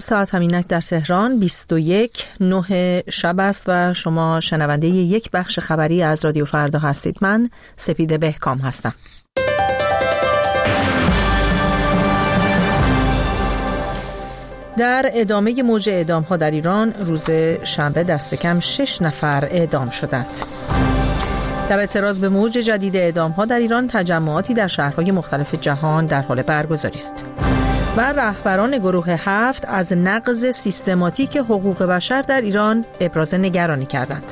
ساعت همینک در تهران 21:09 شب است و شما شنونده یک بخش خبری از رادیو فردا هستید. من سپیده بهکام هستم. در ادامه موج اعدام‌ها در ایران روز شنبه دست کم 6 نفر اعدام شدند. در اعتراض به موج جدید اعدام‌ها در ایران تجمعاتی در شهرهای مختلف جهان در حال برگزاری است. و رهبران گروه 7 از نقض سیستماتیک حقوق بشر در ایران ابراز نگرانی کردند.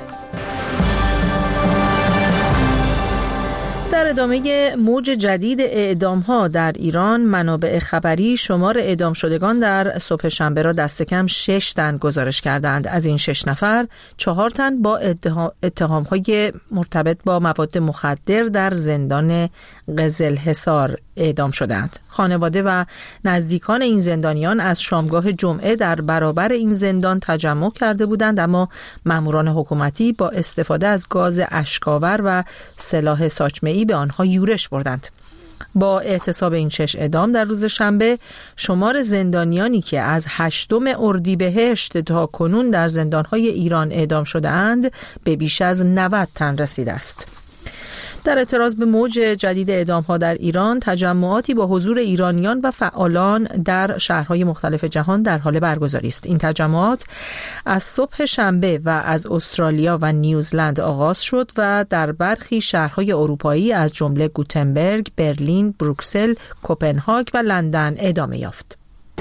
در ادامه موج جدید اعدام‌ها در ایران، منابع خبری شمار اعدام شدگان در صبح شنبه را دست کم 6 تن گزارش کردند. از این 6 نفر 4 تن با اتهام‌های مرتبط با مواد مخدر در زندان قزلحصار اعدام شدند. خانواده و نزدیکان این زندانیان از شامگاه جمعه در برابر این زندان تجمع کرده بودند، اما ماموران حکومتی با استفاده از گاز اشک‌آور و سلاح ساچمه‌ای به آنها یورش بردند. با اعتصاب این 6 اعدام در روز شنبه، شمار زندانیانی که از 8 اردیبهشت تا کنون در زندان‌های ایران اعدام شده‌اند به بیش از 90 تن رسیده است. در اعتراض به موج جدید اعدام‌ها در ایران، تجمعاتی با حضور ایرانیان و فعالان در شهرهای مختلف جهان در حال برگزاری است. این تجمعات از صبح شنبه و از استرالیا و نیوزلند آغاز شد و در برخی شهرهای اروپایی از جمله گوتنبرگ، برلین، بروکسل، کوپنهاگ و لندن ادامه یافت.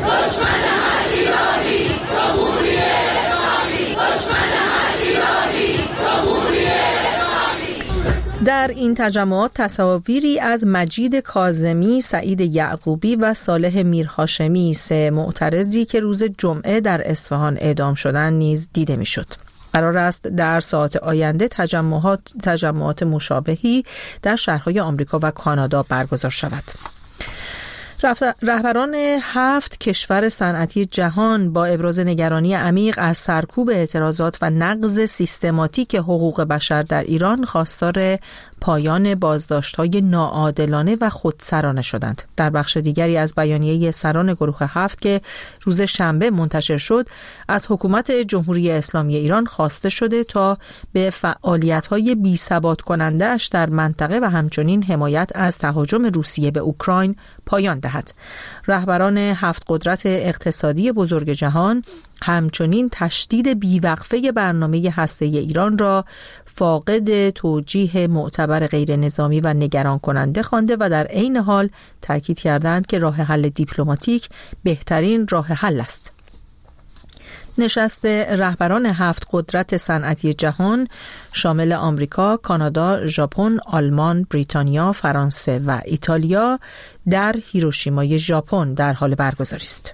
در این تجمعات تصاویری از مجید کاظمی، سعید یعقوبی و صالح میرهاشمی، 3 معترضی که روز جمعه در اصفهان اعدام شدند نیز دیده میشد. قرار است در ساعات آینده تجمعات مشابهی در شهرهای آمریکا و کانادا برگزار شود. رهبران 7 کشور صنعتی جهان با ابراز نگرانی عمیق از سرکوب اعتراضات و نقض سیستماتیک حقوق بشر در ایران خواستار پایان بازداشت‌های ناعادلانه و خودسرانه شدند. در بخش دیگری از بیانیه سران گروه 7 که روز شنبه منتشر شد، از حکومت جمهوری اسلامی ایران خواسته شده تا به فعالیت‌های بی‌ثبات کننده‌اش در منطقه و همچنین حمایت از تهاجم روسیه به اوکراین پایان دهد. رهبران 7 قدرت اقتصادی بزرگ جهان همچنین تشدید بیوقفه برنامه هسته‌ای ایران را فاقد توجیه معتبر غیر نظامی و نگران کننده خوانده و در عین حال تاکید کردند که راه حل دیپلماتیک بهترین راه حل است. نشست رهبران 7 قدرت صنعتی جهان شامل آمریکا، کانادا، ژاپن، آلمان، بریتانیا، فرانسه و ایتالیا در هیروشیمای ژاپن در حال برگزاری است.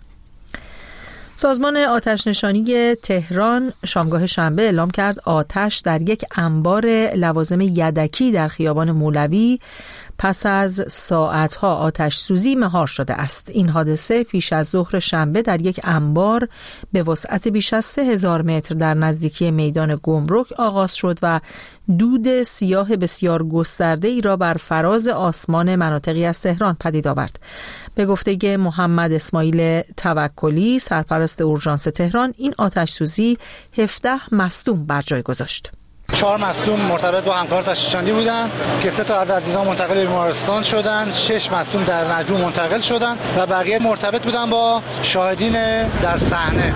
سازمان آتش‌نشانی تهران شامگاه شنبه اعلام کرد آتش در یک انبار لوازم یدکی در خیابان مولوی پس از ساعتها آتش سوزی مهار شده است. این حادثه پیش از ظهر شنبه در یک انبار به وسعت بیش از 3000 متر در نزدیکی میدان گمرک آغاز شد و دود سیاه بسیار گسترده ای را بر فراز آسمان مناطقی از تهران پدید آورد. به گفته محمد اسماعیل توکلی، سرپرست اورژانس تهران، این آتش سوزی 17 مصدوم بر جای گذاشت. 4 مصدوم مرتبط با همکار تشخیص بودند که 3 تا از عزیزان منتقل به بیمارستان شدند، 6 مصدوم در مجموع منتقل شدند و بقیه مرتبط بودند با شاهدین در صحنه.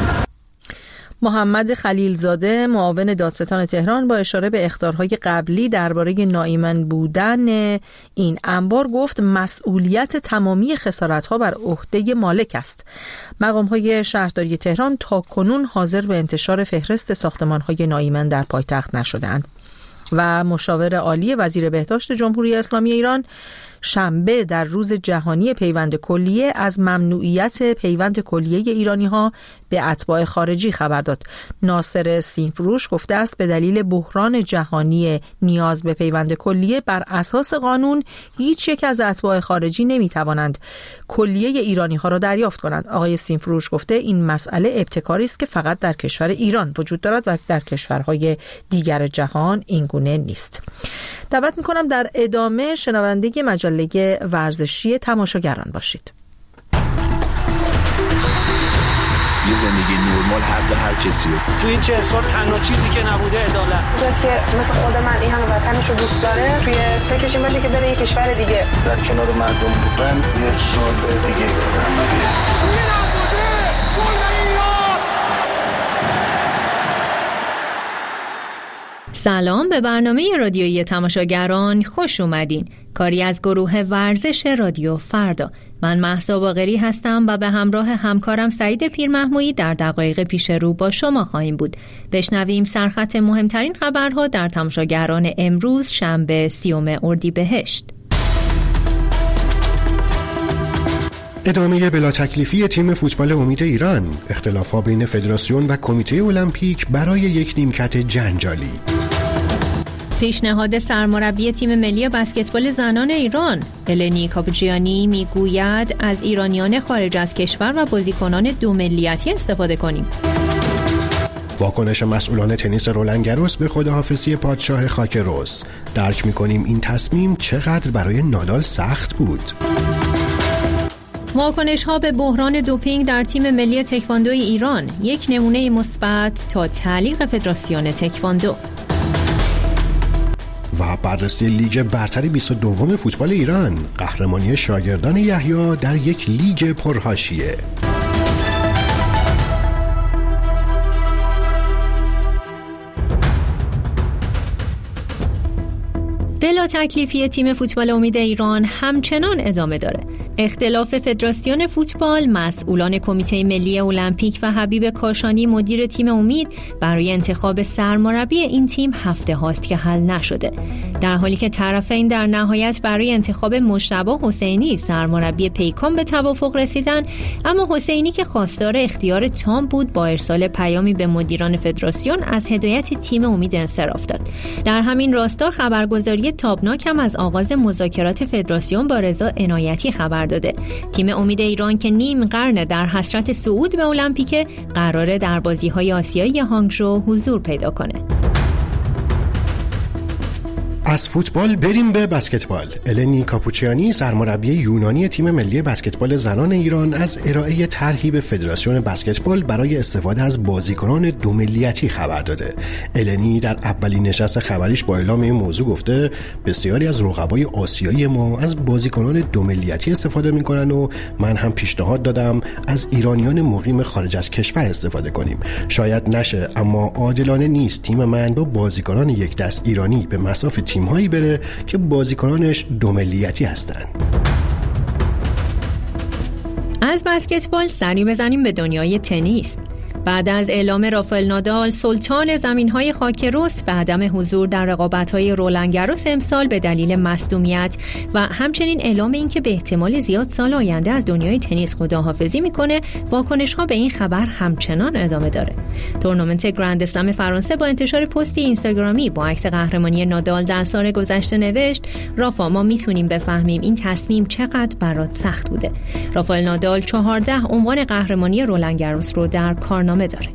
محمد خلیلزاده، معاون دادستان تهران، با اشاره به اخطارهای قبلی درباره ناایمن بودن این انبار گفت مسئولیت تمامی خسارت‌ها بر عهده مالک است. مقام‌های شهرداری تهران تاکنون حاضر به انتشار فهرست ساختمان‌های ناایمن در پایتخت نشده‌اند. و مشاور عالی وزیر بهداشت جمهوری اسلامی ایران شنبه در روز جهانی پیوند کلیه از ممنوعیت پیوند کلیه ایرانی‌ها به اتباع خارجی خبر داد. ناصر سیمفروش گفته است به دلیل بحران جهانی نیاز به پیوند کلیه بر اساس قانون هیچ یک از اتباع خارجی نمی‌توانند کلیه ایرانی‌ها را دریافت کنند. آقای سیمفروش گفته این مسئله ابتکاری است که فقط در کشور ایران وجود دارد و در کشورهای دیگر جهان این گونه نیست. دعوت می‌کنم در ادامه شنونده مجله ورزشی تماشاگران باشید. یه زندگی نرمال هر کسی رو. توی این 40 سال تنها چیزی که نبوده عدالت. کسی که مثل خود من این همه وطنش رو دوست داره، توی فکرش این باشه که بره یه کشور دیگه. در کنار مردم بودن یه سال دیگه سلام، به برنامه رادیویی تماشاگران خوش اومدین. کاری از گروه ورزش رادیو فردا. من مهسا باقری هستم و به همراه همکارم سعید پیرمحمودی در دقایق پیش رو با شما خواهیم بود. بشنویم سرخط مهمترین خبرها در تماشاگران امروز شنبه 30 اردیبهشت. ادامه بلا تکلیفی تیم فوتبال امید ایران، اختلاف‌ها بین فدراسیون و کمیته المپیک برای یک نیمکت جنجالی. پیشنهاد سرمربی تیم ملی بسکتبال زنان ایران، النی کاپوچیانی میگوید از ایرانیان خارج از کشور و بازیکنان دو ملیتی استفاده کنیم. واکنش مسئولان تنیس رولند گاروس به خداحافظی پادشاه خاک رس، درک می‌کنیم این تصمیم چقدر برای نادال سخت بود. واکنش‌ها به بحران دوپینگ در تیم ملی تکواندو ایران، یک نمونه مثبت تا تعلیق فدراسیون تکواندو. و بررسی لیگ برتر 22 فوتبال ایران، قهرمانی شاگردان یحیی در یک لیگ پرحاشیه. بلا تکلیفی تیم فوتبال امید ایران همچنان ادامه داره. اختلاف فدراسیون فوتبال، مسئولان کمیته ملی المپیک و حبیب کاشانی مدیر تیم امید برای انتخاب سرمربی این تیم هفته هاست که حل نشده. در حالی که طرفین در نهایت برای انتخاب مجتبی حسینی سرمربی پیکان به توافق رسیدن، اما حسینی که خواستار اختیار تام بود با ارسال پیامی به مدیران فدراسیون از هدایت تیم امید انصراف داد. در همین راستا خبرگزاری تابناک هم از آغاز مذاکرات فدراسیون با رضا عنایتی خبر داده. تیم امید ایران که نیم قرن در حسرت صعود به المپیک، قراره در بازی‌های آسیایی هانگژو حضور پیدا کنه. از فوتبال بریم به بسکتبال. النی کاپوچیانی سرمربی یونانی تیم ملی بسکتبال زنان ایران از ارائه طرحی به فدراسیون بسکتبال برای استفاده از بازیکنان دو ملیتی خبر داده. النی در اولین نشست خبریش با اعلام این موضوع گفته بسیاری از رقبای آسیایی ما از بازیکنان دو ملیتی استفاده میکنن و من هم پیشنهاد دادم از ایرانیان مقیم خارج از کشور استفاده کنیم. شاید نشه، اما عادلانه نیست تیم من با بازیکنان یک دست ایرانی به مصاف تیم‌هایی بره که بازیکنانش دو ملیتی هستند. از بسکتبال سری بزنیم به دنیای تنیس. بعد از اعلام رافائل نادال سلطان زمین‌های خاک رس به عدم حضور در رقابت‌های رولند گاروس امسال به دلیل مصدومیت و همچنین اعلام اینکه به احتمال زیاد سال آینده از دنیای تنیس خداحافظی می‌کنه، واکنش‌ها به این خبر همچنان ادامه داره. تورنمنت گرند اسلم فرانسه با انتشار پستی اینستاگرامی با عکس قهرمانی نادال در سال گذشته نوشت: رافا، ما میتونیم بفهمیم این تصمیم چقدر برات سخت بوده. رافائل نادال 14 عنوان قهرمانی رولند گاروس رو در کارنامه داره.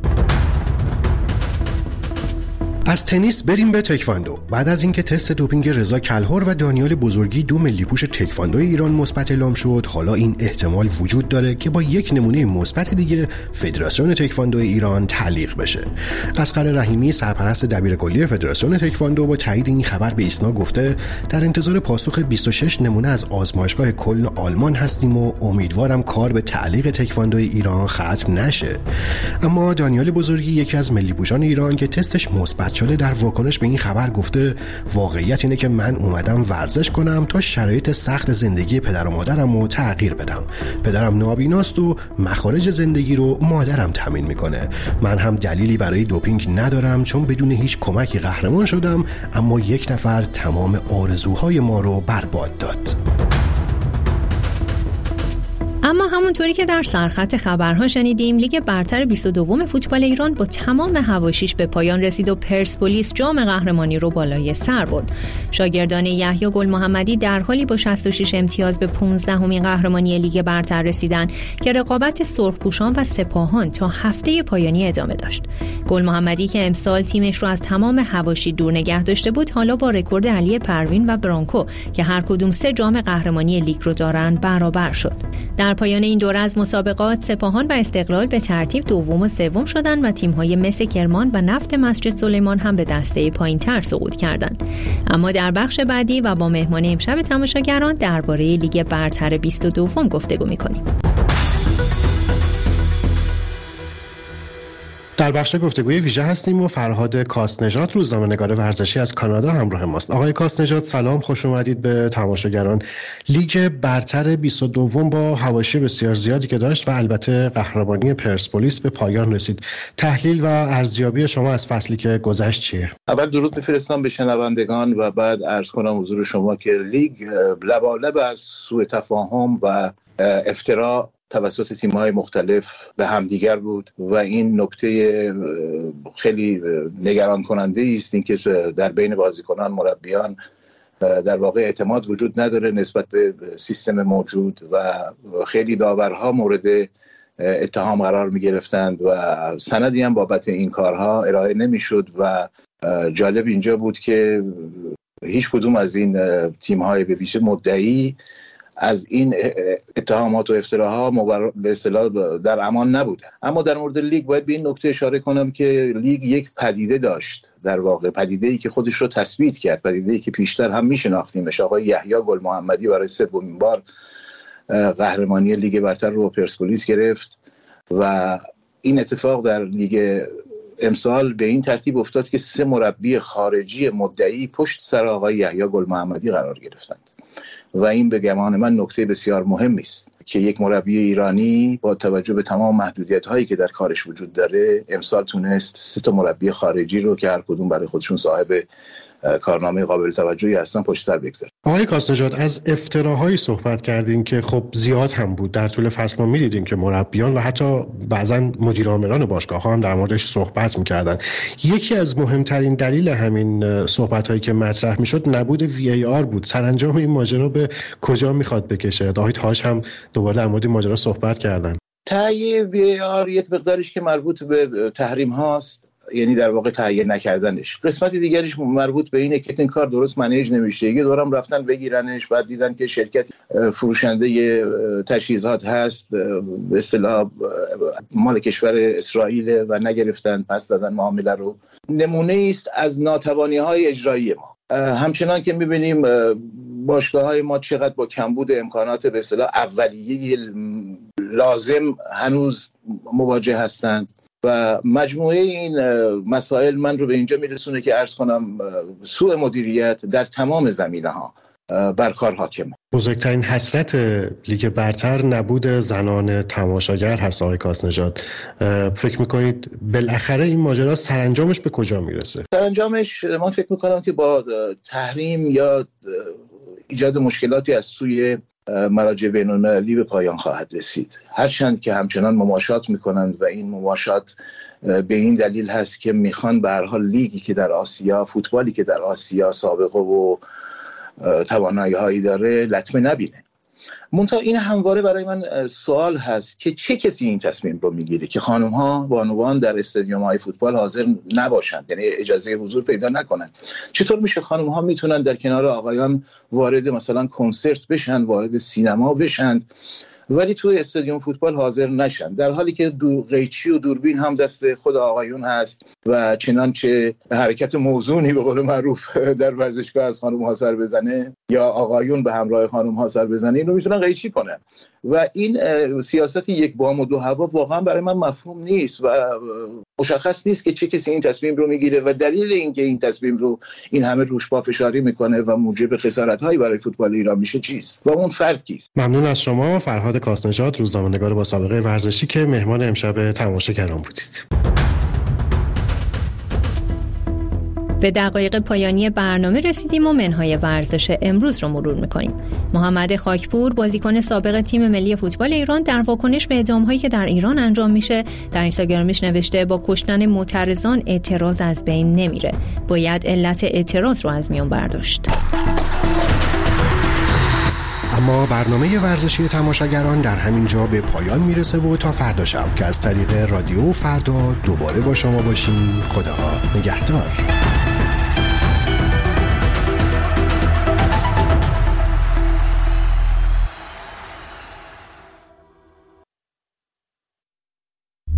از تنیس بریم به تکواندو. بعد از اینکه تست دوپینگ رضا کلهر و دانیال بزرگی دو ملی پوش تکواندو ایران مثبت اعلام شد، حالا این احتمال وجود داره که با یک نمونه مثبت دیگه فدراسیون تکواندو ایران تعلیق بشه. اصغر رحیمی سرپرست دبیرکلی فدراسیون تکواندو با تایید این خبر به ایسنا گفته در انتظار پاسخ 26 نمونه از آزمایشگاه کلن آلمان هستیم و امیدوارم کار به تعلیق تکواندو ایران ختم نشه. اما دانیال بزرگی یکی از ملی پوشان ایران که تستش مثبت شده در واکنش به این خبر گفته واقعیت اینه که من اومدم ورزش کنم تا شرایط سخت زندگی پدر و مادرم رو تغییر بدم. پدرم نابیناست و مخارج زندگی رو مادرم تامین میکنه. من هم دلیلی برای دوپینگ ندارم چون بدون هیچ کمکی قهرمان شدم، اما یک نفر تمام آرزوهای ما رو برباد داد. اما همونطوری که در سرخط خبرها شنیدیم، لیگ برتر 22 فوتبال ایران با تمام حواشیش به پایان رسید و پرسپولیس جام قهرمانی رو بالای سر برد. شاگردان یحیی گل محمدی در حالی با 66 امتیاز به 15مین قهرمانی لیگ برتر رسیدن که رقابت سرخپوشان و سپاهان تا هفته پایانی ادامه داشت. گل محمدی که امسال تیمش رو از تمام حواشی دور نگه داشته بود، حالا با رکورد علی پروین و برانکو که هر کدوم 3 جام قهرمانی لیگ رو دارن برابر شد. در پایان این دوره از مسابقات سپاهان و استقلال به ترتیب دوم و سوم شدند و تیم‌های مثل کرمان و نفت مسجد سلیمان هم به دسته پایین‌تر سقوط کردند. اما در بخش بعدی و با مهمان امشب تماشاگران درباره لیگ برتر 22 گفتگو می‌کنیم. در بخش گفتگوی ویژه هستیم و فرهاد کاستنژاد روزنامه‌نگار ورزشی از کانادا همراه ماست. آقای کاستنژاد سلام، خوش اومدید به تماشاگران. لیگ برتر 22 با حواشی بسیار زیادی که داشت و البته قهرمانی پرسپولیس به پایان رسید. تحلیل و ارزیابی شما از فصلی که گذشت چیه؟ اول درود میفرستم به شنوندگان و بعد عرض کنم حضور شما که لیگ لبالب از سوء تفاهم و افترا توسط تیم‌های مختلف به همدیگر بود و این نکته خیلی نگران کننده است، اینکه در بین بازیکنان، مربیان در واقع اعتماد وجود نداره نسبت به سیستم موجود و خیلی داورها مورد اتهام قرار می‌گرفتند و سندی هم بابت این کارها ارائه نمی‌شد و جالب اینجا بود که هیچ کدوم از این تیم‌های به ویژه مدعی از این اتهامات و افتراها به اصطلاح در امان نبوده. اما در مورد لیگ باید به این نکته اشاره کنم که لیگ یک پدیده داشت، در واقع پدیده‌ای که خودش رو تثبیت کرد، پدیده‌ای که پیشتر هم میشناختیمش. آقای یحیی گل محمدی برای سومین بار قهرمانی لیگ برتر رو پرسپولیس گرفت و این اتفاق در لیگ امسال به این ترتیب افتاد که 3 مربی خارجی مدعی پشت سر آقای یحیی گل محمدی قرار گرفتند و این به گمان من نکته بسیار مهمی است که یک مربی ایرانی با توجه به تمام محدودیت‌هایی که در کارش وجود داره امسال تونست 3 مربی خارجی رو که هر کدوم برای خودشون صاحب کارنامه قابل توجهی هستن پشت سر بگذاره. آقای کاستنژاد از افتراهایی صحبت کردین که خب زیاد هم بود. در طول فصل ما می‌دیدیم که مربیان و حتی بعضا مدیر عاملان باشگاه‌ها هم در موردش صحبت می‌کردن. یکی از مهمترین دلیل همین صحبت‌هایی که مطرح می‌شد نبود VAR بود. سرانجام این ماجرا به کجا می‌خواد بکشه؟ آقای تاج هم دوباره در مورد این ماجرا صحبت کردن. تهیه VAR یک مقدارش که مربوط به تحریم هاست، یعنی در واقع تهیه نکردنش. قسمت دیگریش مربوط به اینه که این کار درست منیج نمیشه. یه دورم رفتن بگیرنش، بعد دیدن که شرکت فروشنده تجهیزات هست به اصطلاح مال کشور اسرائیل و نگرفتن، پس دادن معامله رو. نمونه است از ناتوانی‌های اجرایی ما. همچنان که می‌بینیم باشگاه‌های ما چقدر با کمبود امکانات به اصطلاح اولیه لازم هنوز مواجه هستند و مجموعه این مسائل من رو به اینجا میرسونه که عرض کنم سوء مدیریت در تمام زمینه‌ها بر کار حاکمه. بزرگترین حسرت لیگ برتر نبود زنان تماشاگر هست. آقای کاستنژاد، فکر میکنید بالاخره این ماجرا سرانجامش به کجا میرسه؟ سرانجامش من فکر میکنم که با تحریم یا ایجاد مشکلاتی از سوی مراجع بین‌المللی به پایان خواهد رسید، هرچند که همچنان مماشات میکنند و این مماشات به این دلیل هست که میخوان به هر حال لیگی که در آسیا، فوتبالی که در آسیا سابقه و توانایی هایی داره لطمه نبینه. منتها این همواره برای من سوال هست که چه کسی این تصمیم رو میگیره که خانم ها بانوان در استادیوم های فوتبال حاضر نباشند، یعنی اجازه حضور پیدا نکنند؟ چطور میشه خانم ها میتونن در کنار آقایان وارد مثلا کنسرت بشن، وارد سینما بشن، ولی توی استادیوم فوتبال حاضر نشن، در حالی که قیچی و دوربین هم دست خود آقایون هست و چنانچه حرکت موزونی به قول معروف در ورزشگاه از خانم ها سر بزنه یا آقایون به همراه خانم ها سر بزنه، اینو میتونن قیچی کنن و این سیاست یک بام و دو هوا واقعا برای من مفهوم نیست و مشخص نیست که چه کسی این تصمیم رو میگیره و دلیل اینکه این تصمیم رو این همه روش پافشاری میکنه و موجب خسارت‌هایی برای فوتبال ایران میشه چیست و اون فرد کیست؟ ممنون از شما فرهاد کاستنژاد، روزنامه‌نگار با سابقه ورزشی که مهمان امشب تماشاگران بودید. به دقایق پایانی برنامه رسیدیم و منهای ورزش امروز رو مرور میکنیم. محمد خاکپور، بازیکن سابق تیم ملی فوتبال ایران، در واکنش به اعدام‌هایی که در ایران انجام میشه در اینستاگرامش نوشته با کشتن معترضان اعتراض از بین نمیره، باید علت اعتراض رو از میان برداشت. اما برنامه ورزشی تماشاگران در همین جا به پایان میرسه و تا فردا شب که از طریق رادیو فردا دوباره با شما باشیم. خدا نگهدار.